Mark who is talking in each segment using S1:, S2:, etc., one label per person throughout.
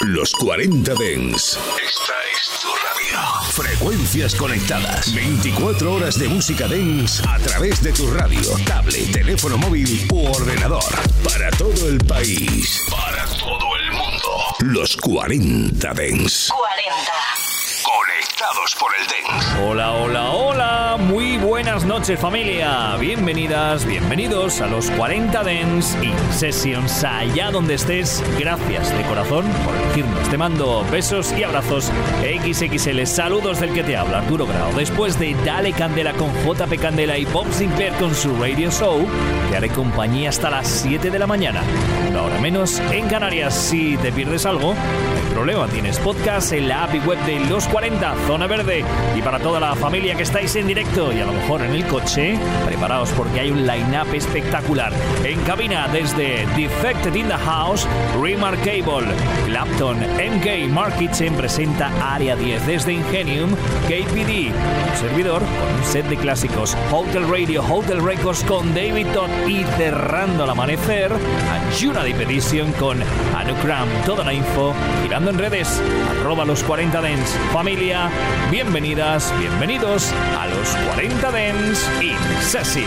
S1: Los 40 Dance. Esta es tu radio. Frecuencias conectadas. 24 horas de música dance a través de tu radio, tablet, teléfono móvil u ordenador. Para todo el país. Para todo el mundo. Los 40 Dance.
S2: 40.
S1: Conectados por el dance.
S3: Hola, hola, hola. Muy buenas noches, familia. Bienvenidas, bienvenidos a los 40 Dance In Sessions. Allá donde estés, gracias de corazón por elegirnos. Te mando besos y abrazos XXL. Saludos del que te habla, Arturo Grau. Después de Dale Candela con JP Candela y Bob Sinclair con su radio show, te haré compañía hasta las 7 de la mañana. Una hora menos en Canarias. Si te pierdes algo, no hay problema. Tienes podcast en la app y web de Los 40, Zona Verde. Y para toda la familia que estáis en directo y a lo mejor en el coche, preparaos porque hay un line-up espectacular. En cabina desde Defected in the House, Remarkable, Clapton, MK, Mark Kitchen presenta Área 10. Desde Ingenium, KPD, un servidor con un set de clásicos. Hotel Radio, Hotel Records con David Todd y cerrando al amanecer, Anjuna Deep Edition con Anukram. Toda la info girando en redes, @los 40 Dance. Familia, bienvenidas, bienvenidos a los 40 Dance In Sessions.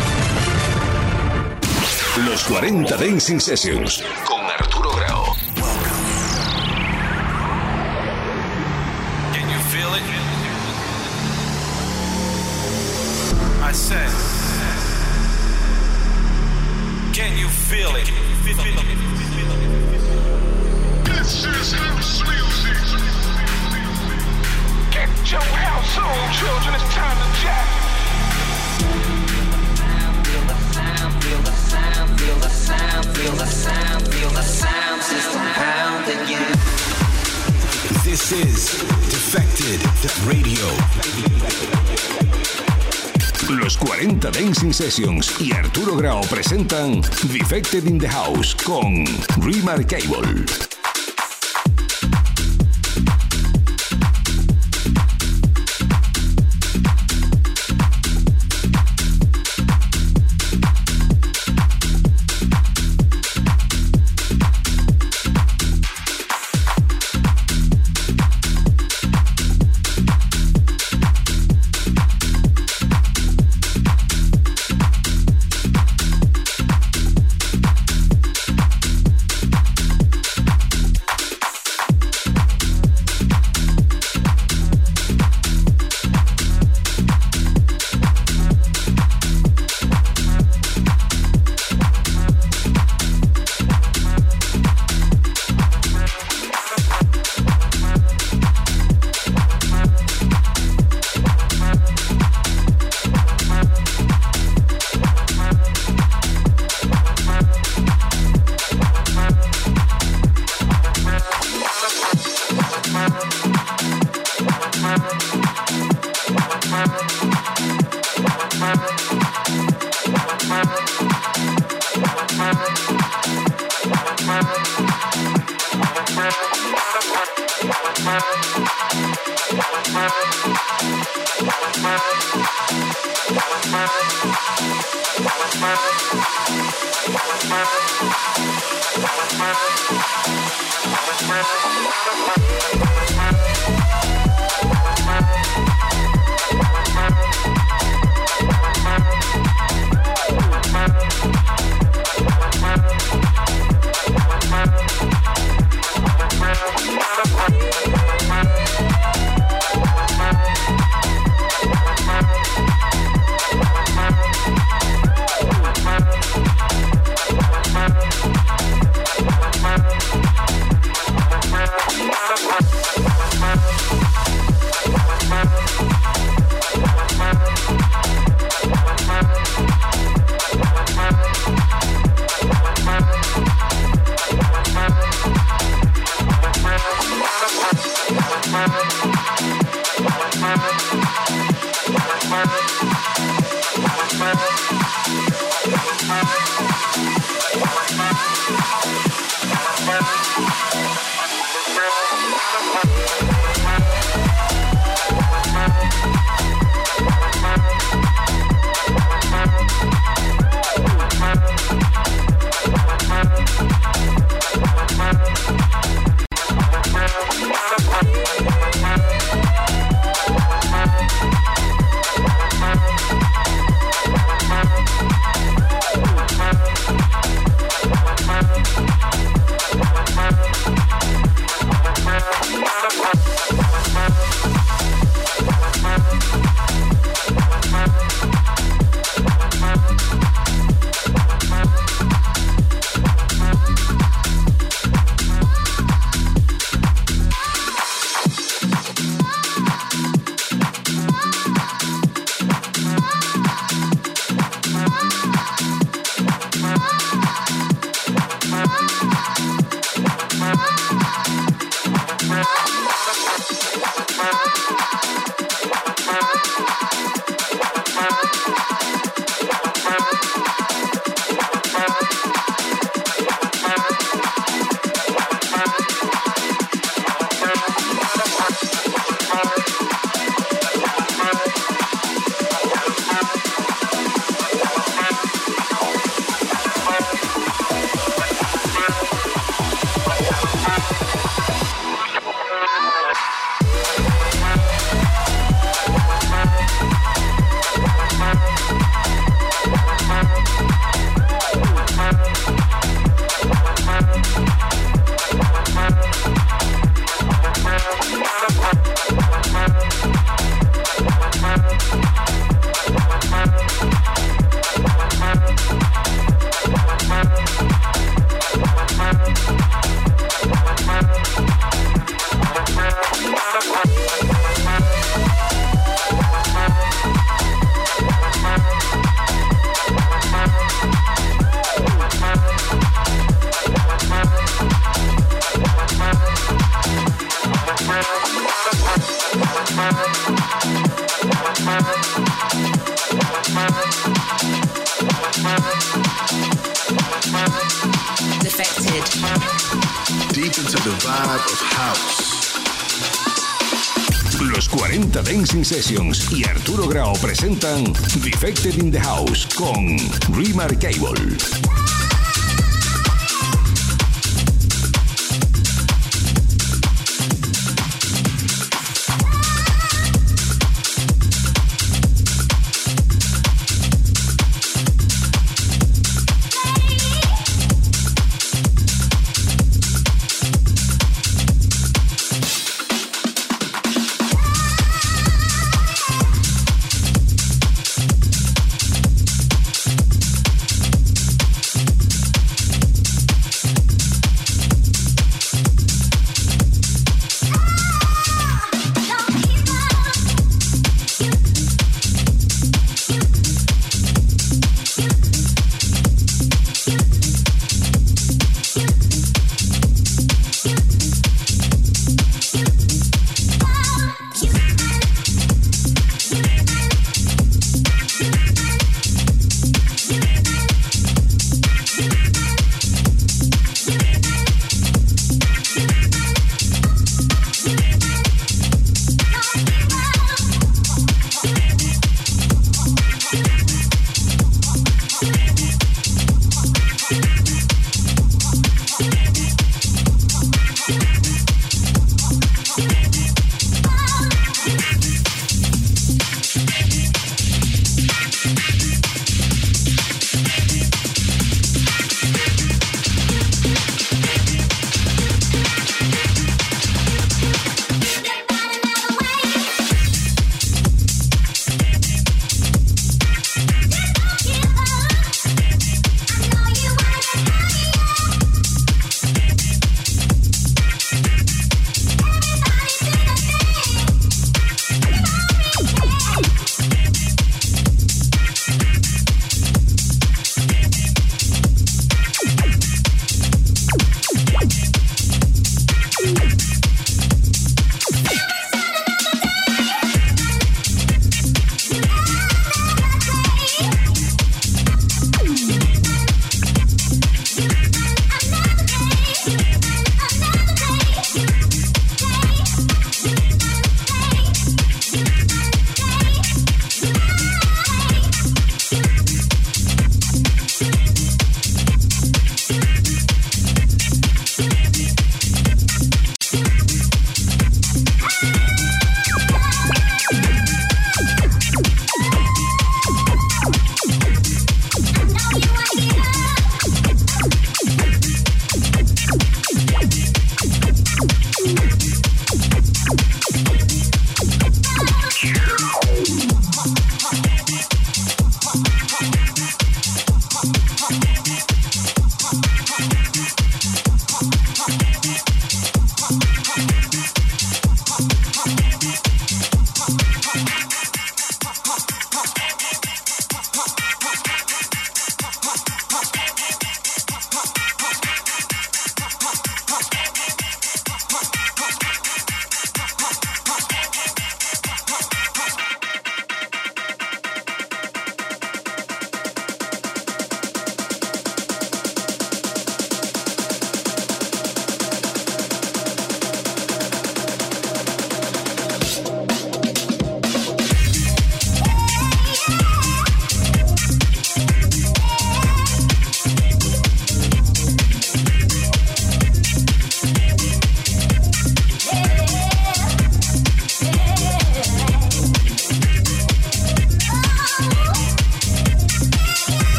S1: Los 40 Dance In Sessions con Arturo Grau.
S4: Can you feel it? I said, can you feel it? This is house music. Get your house on, children. It's time to jack. Feel the sound, feel the sound, feel the sound, feel the sound, feel the sound system pounding you.
S1: This is Defected Radio. Los 40 Dancing Sessions y Arturo Grau presentan Defected in the House con Remarkable. Los 40 Dancing Sessions y Arturo Grau presentan Defected in the House con Remarkable.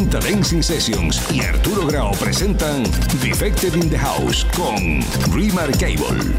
S1: 40 Dancing Sessions y Arturo Grau presentan Defected in the House con Remarkable.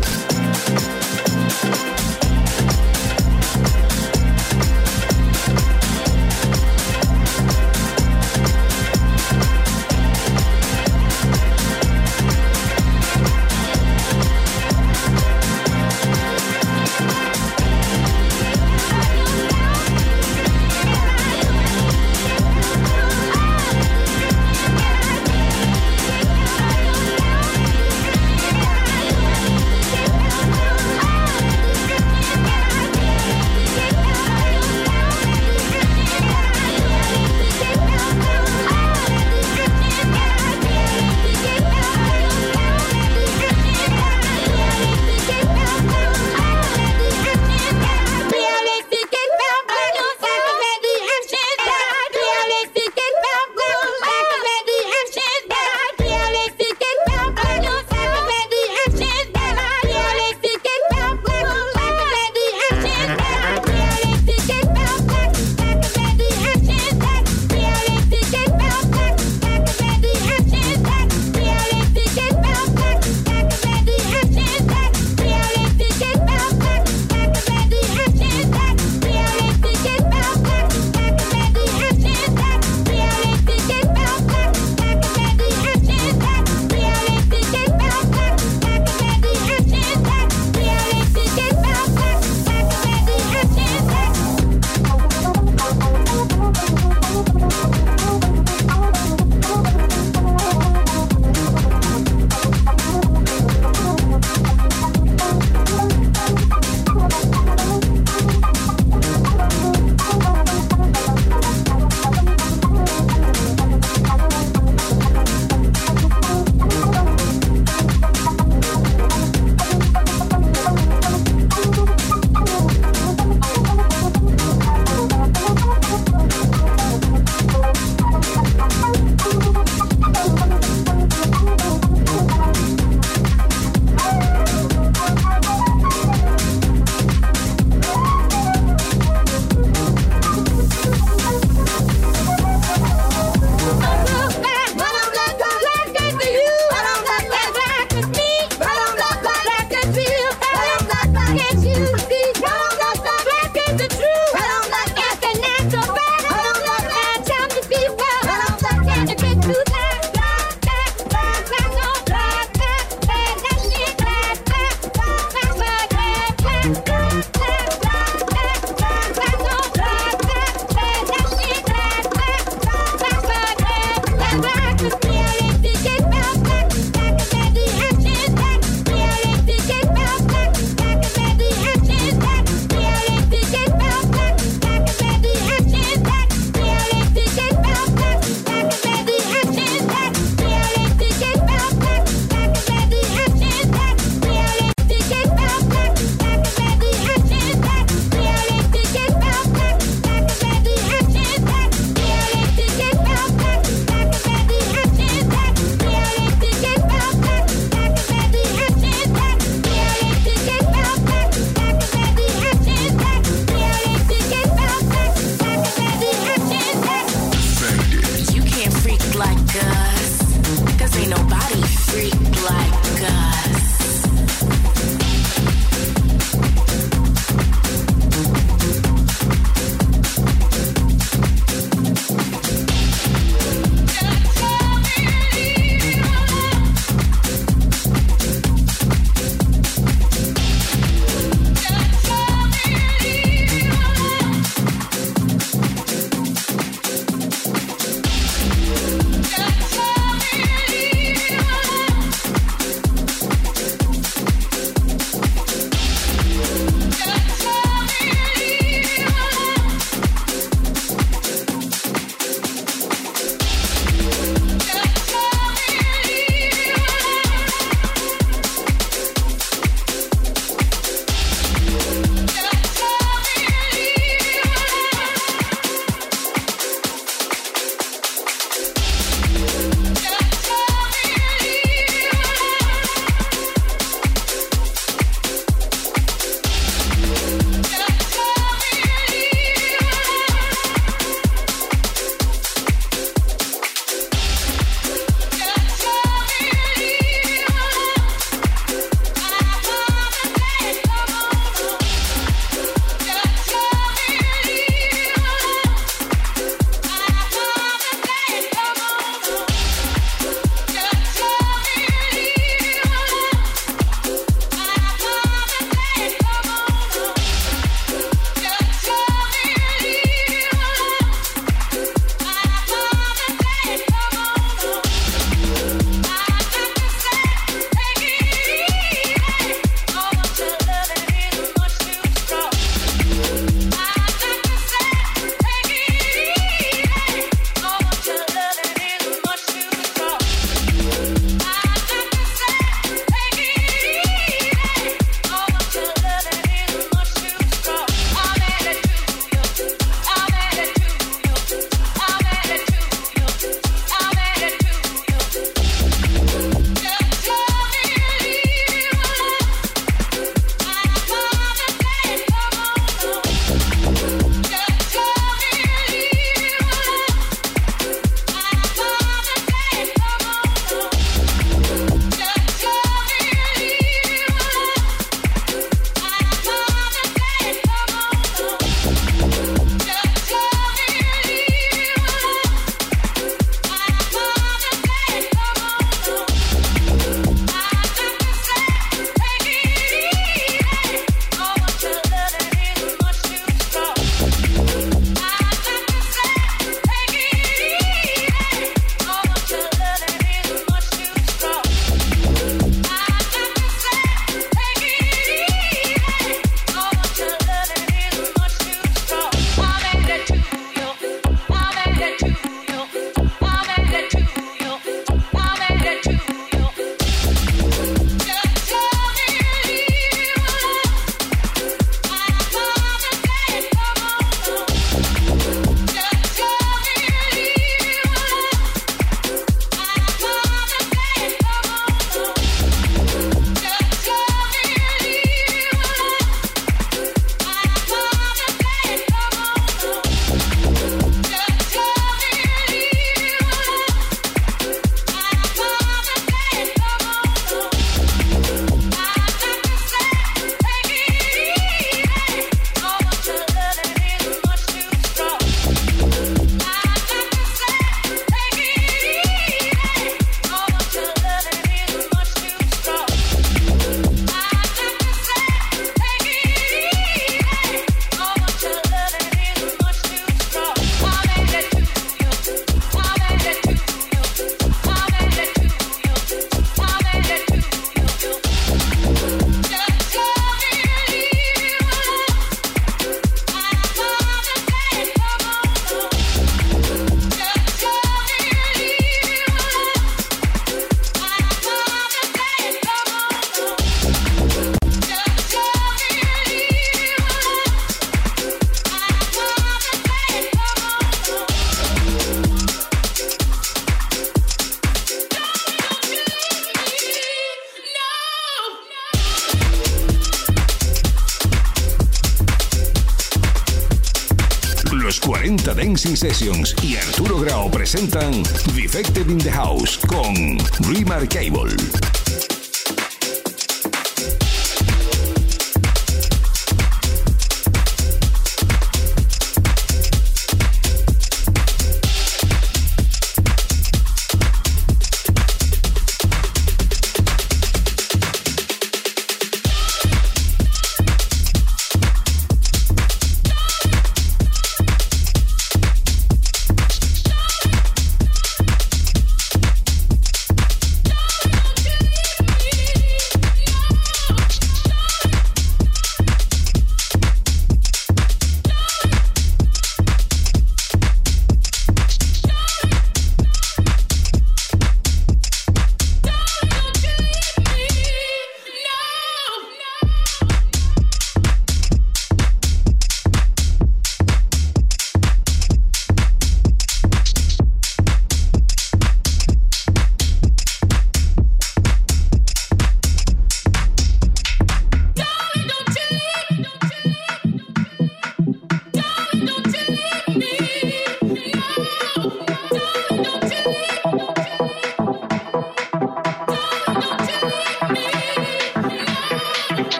S1: Los 40 Dancing Sessions y Arturo Grau presentan Defected in the House con Remarkable.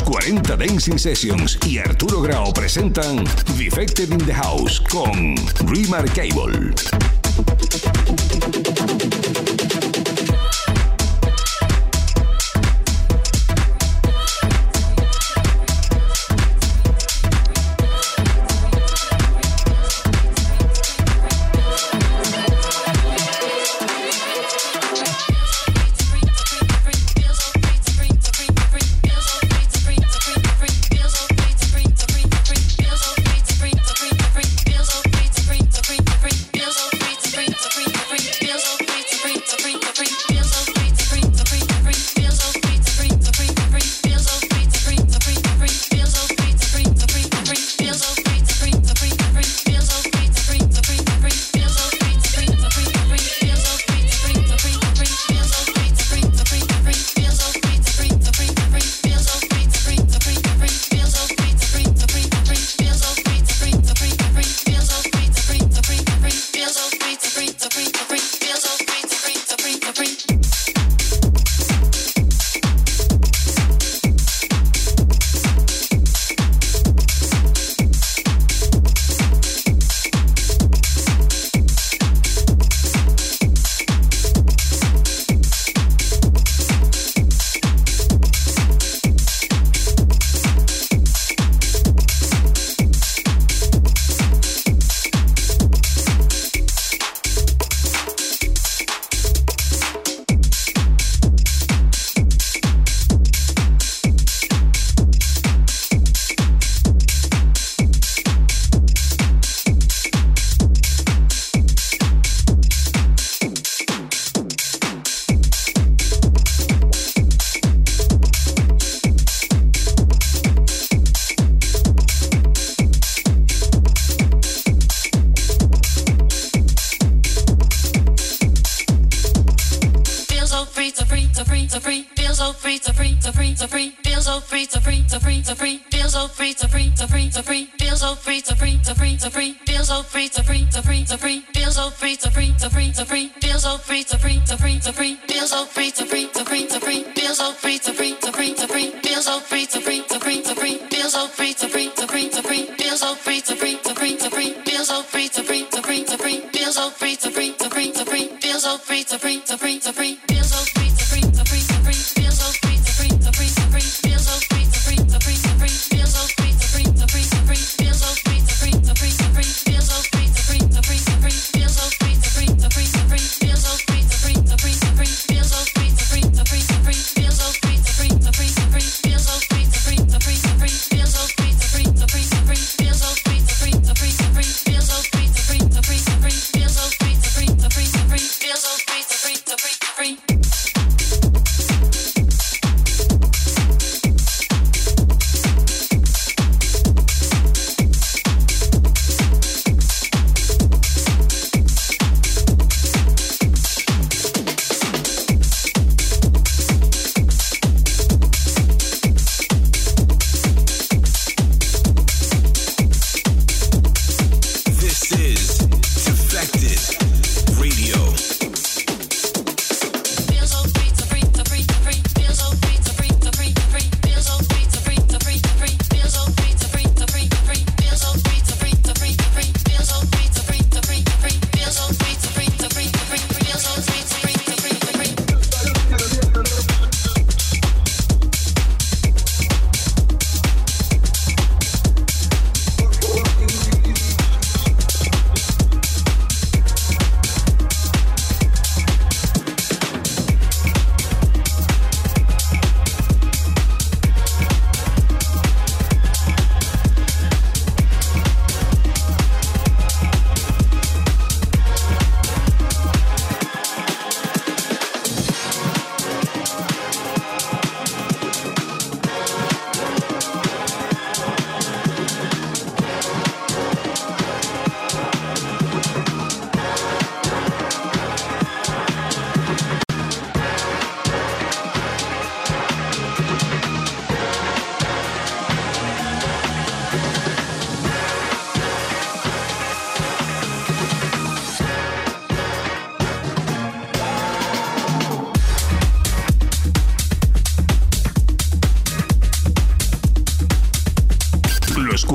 S1: 40 Dancing Sessions y Arturo Grau presentan Defected in the House con Remarkable.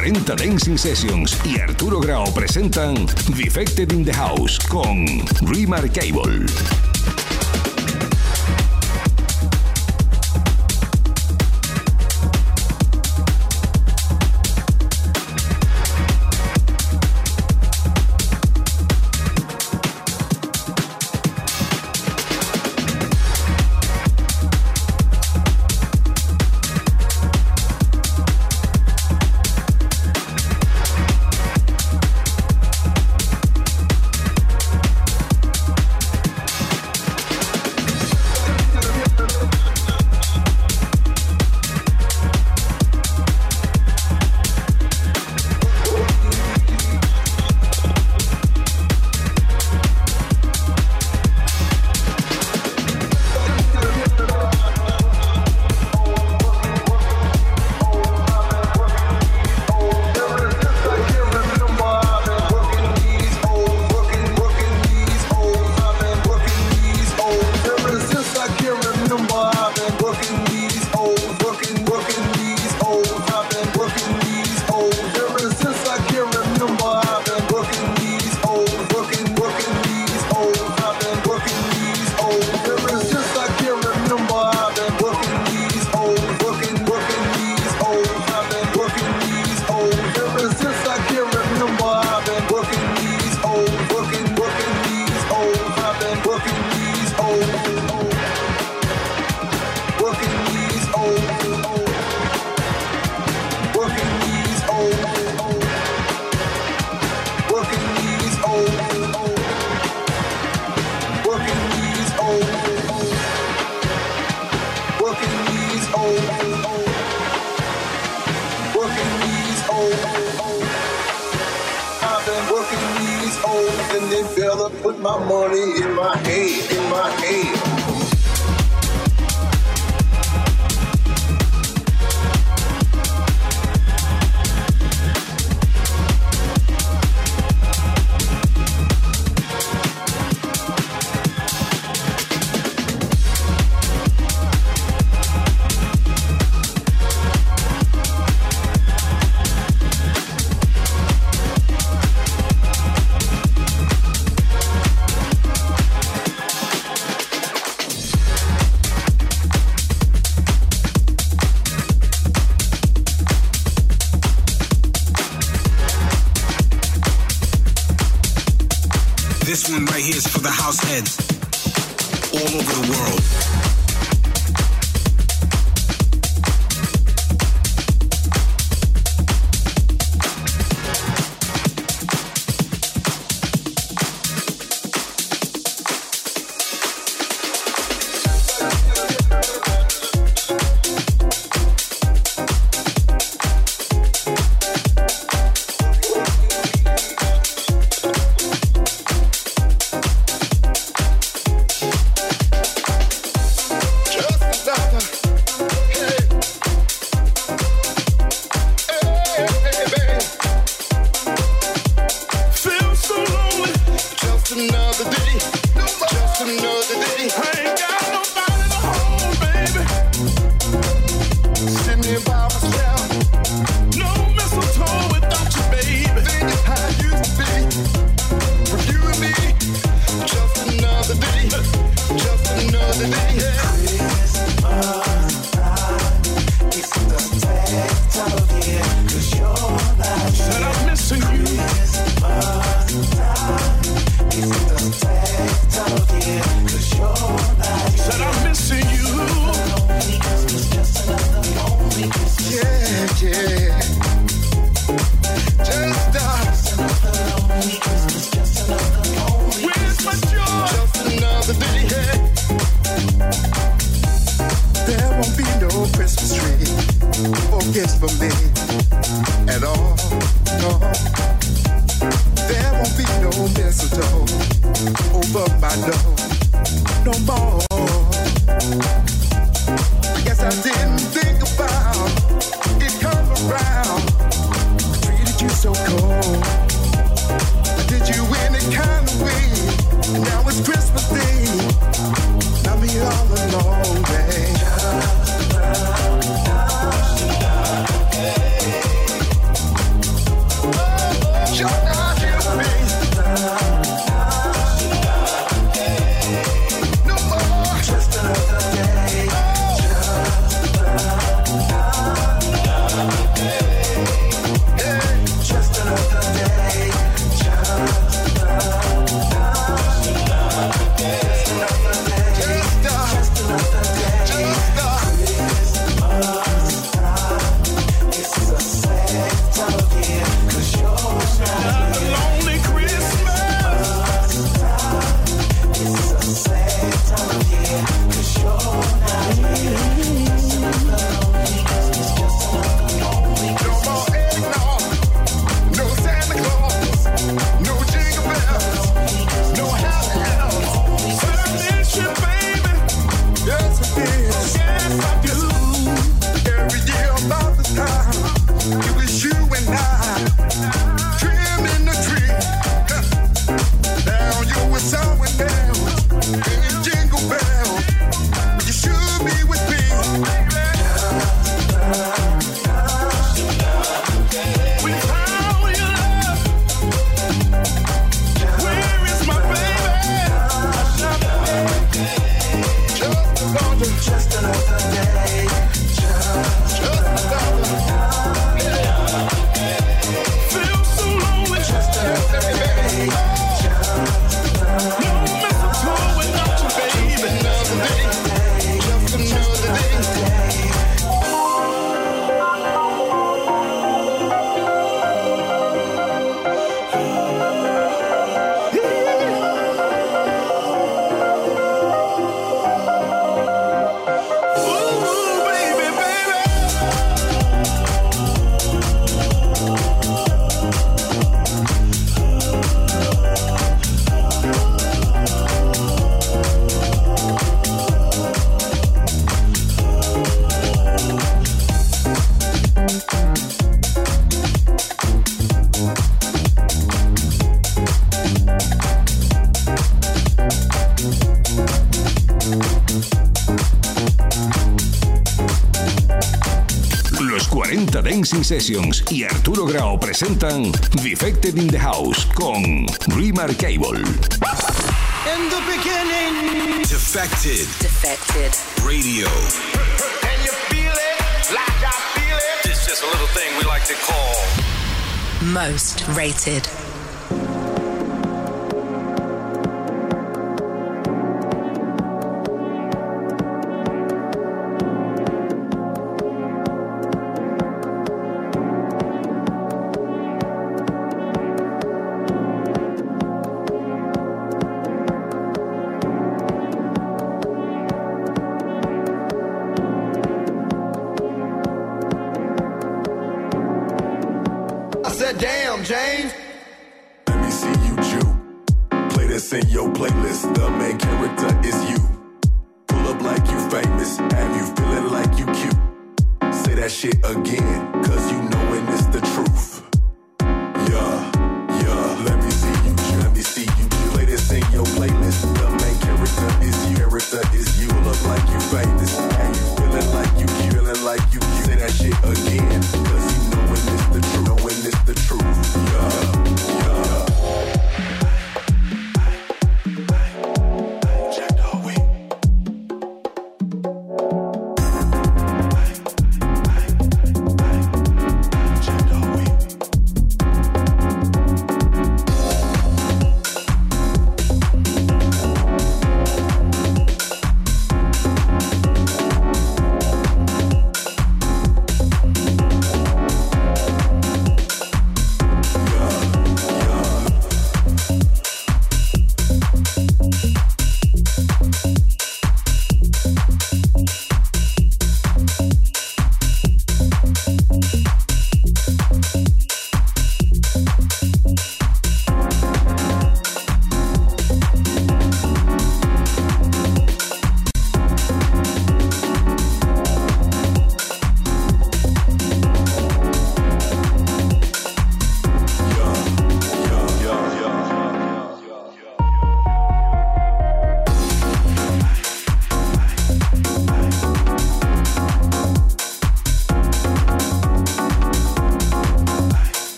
S1: 40 Dancing Sessions y Arturo Grau presentan Defected in the House con Remarkable.
S2: This one right here is for the house heads all over the world.
S1: Dancing Sessions y Arturo Grau presentan Defected in the House con Remarkable.
S2: In the beginning, Defected Radio.
S5: Can you feel it like I feel it? It's just a little thing we like to call
S6: Most Rated.
S5: Damn, James.
S7: Let me see you Jew. Play this in your playlist. The main character is you. Pull up like you famous. Have you feeling like you cute? Say that shit again, cause you knowin' it's the truth. Yeah. Let me see you Jew. Let me see you Jew. Play this in your playlist. The main character is you. Character is you. Pull up like you famous. Have you feeling like you cute? Feeling like you cute? Say that shit again, cause you knowin' it's the truth. Knowin' it's the truth.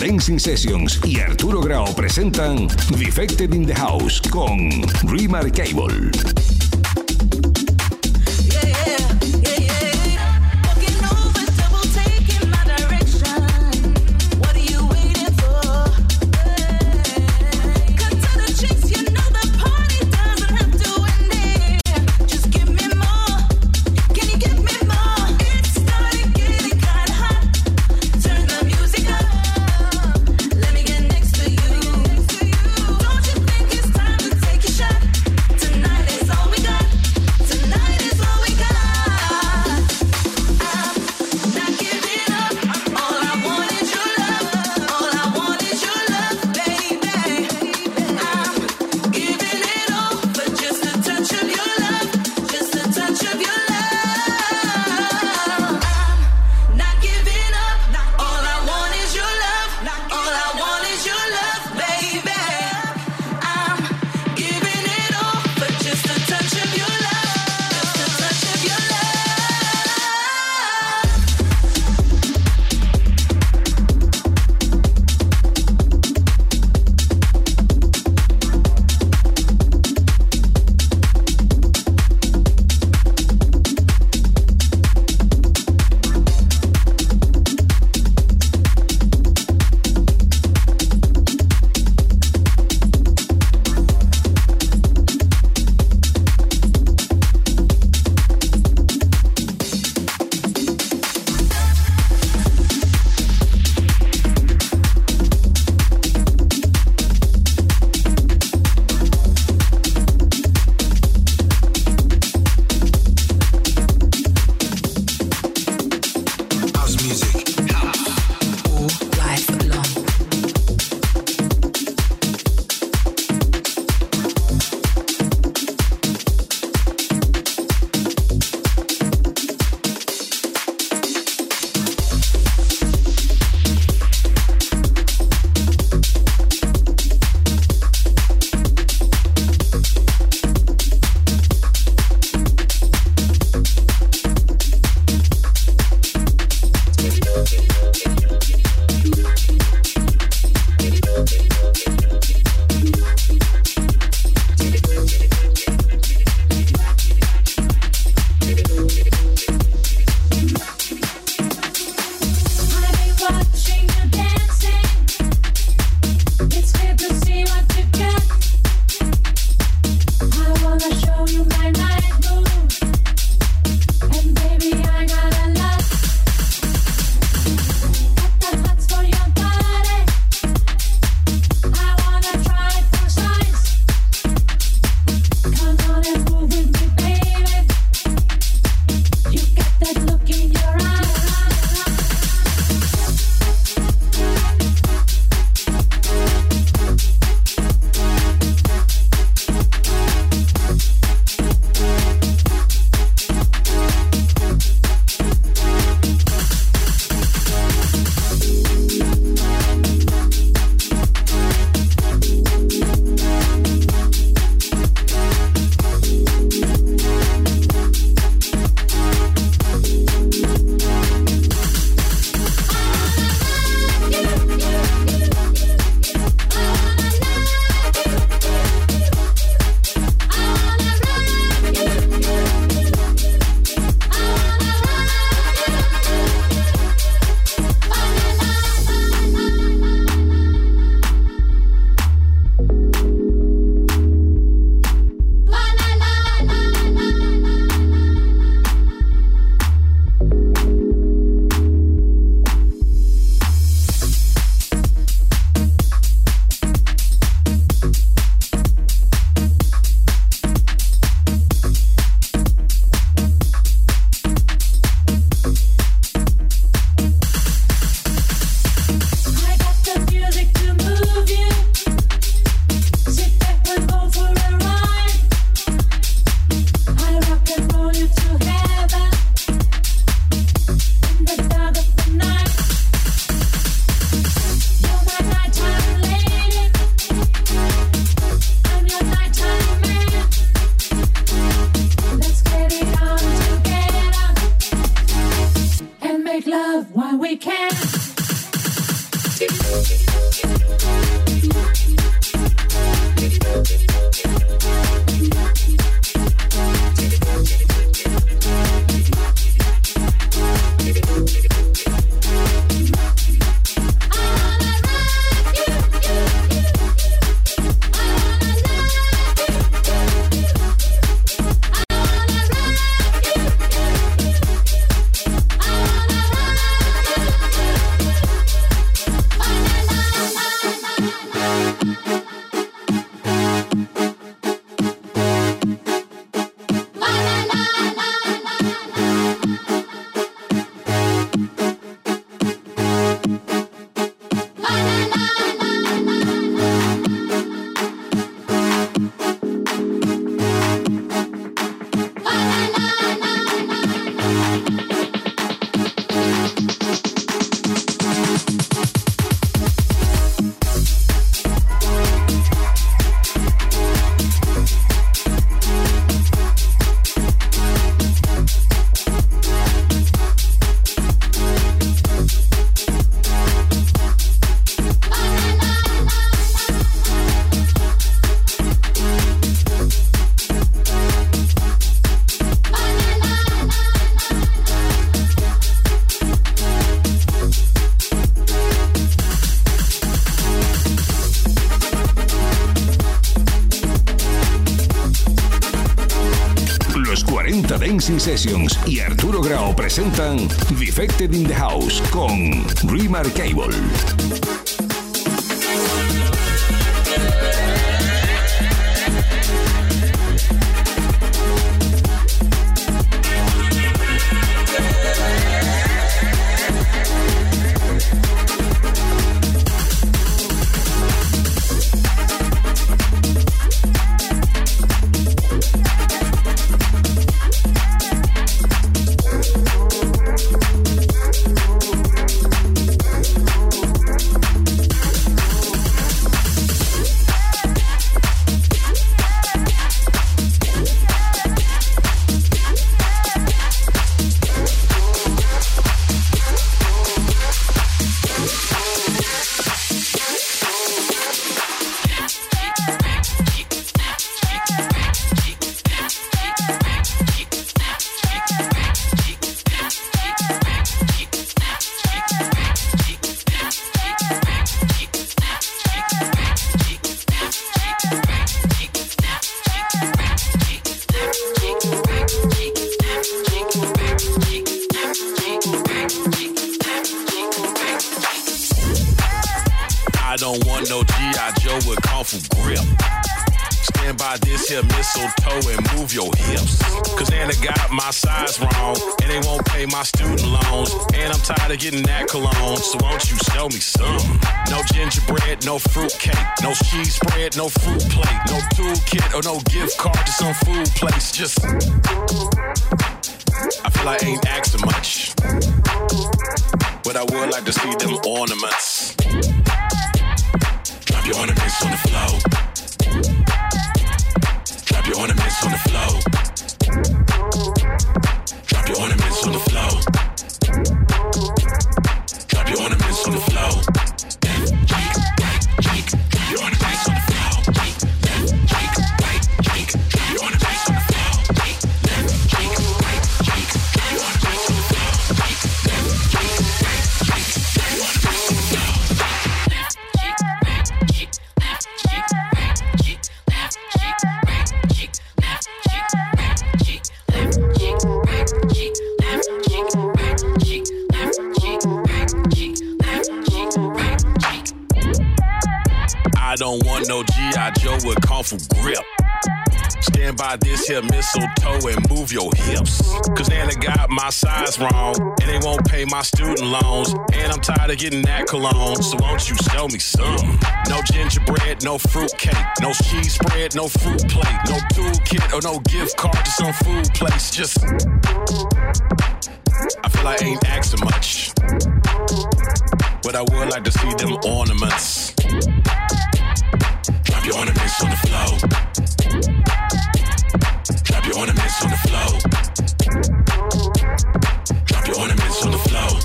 S1: Dancing Sessions y Arturo Grau presentan Defected in the House con Remarkable.
S8: make love while we can.
S1: 40 Dancing Sessions y Arturo Grau presentan Defected in the House con Remarkable.
S8: I don't want no G.I. Joe with Kung Fu grip. Stand by this here mistletoe and move your hips. Cause Anna got my size wrong, and they won't pay my student loans. And I'm tired of getting that cologne, so won't you show me some? No gingerbread, no fruit cake, no cheese spread, no fruit plate, no toolkit or no gift card to some food place. Just, I feel I ain't asking much, but I would like to see them ornaments. Drop your ornaments on the floor. Drop your ornaments on the floor. Drop your ornaments on the floor. Drop your ornaments on the floor. Left cheek, right cheek. Drop your ornaments on the floor. Left cheek, right cheek. Drop your ornaments on the floor. Left cheek, right cheek. Drop your ornaments on the floor. Left cheek, right cheek. Drop your ornaments on the floor. I don't want no G.I. Joe with Kung Fu grip. Stand by this here mistletoe and move your hips. Cause Anna got my size wrong, and they won't pay my student loans. And I'm tired of getting that cologne, so won't you show me some? No gingerbread, no fruit cake, no cheese spread, no fruit plate, no toolkit or no gift card to some food place. Just, I feel I ain't asking much, but I would like to see them ornaments. Drop your ornaments on the floor. Drop your ornaments on the floor. Drop your ornaments on the floor.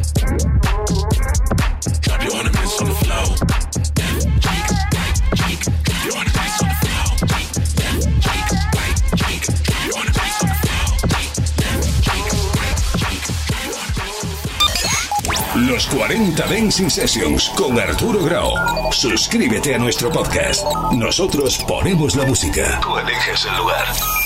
S8: Drop your ornaments on the floor. Left cheek, right cheek. Drop your ornaments on the floor. Left cheek, right cheek. Drop your ornaments on the floor. Left cheek, right cheek. Drop your ornaments on the floor.
S1: Los 40 Dancing Sessions con Arturo Grau. Suscríbete a nuestro podcast. Nosotros ponemos la música. Tú eliges el lugar.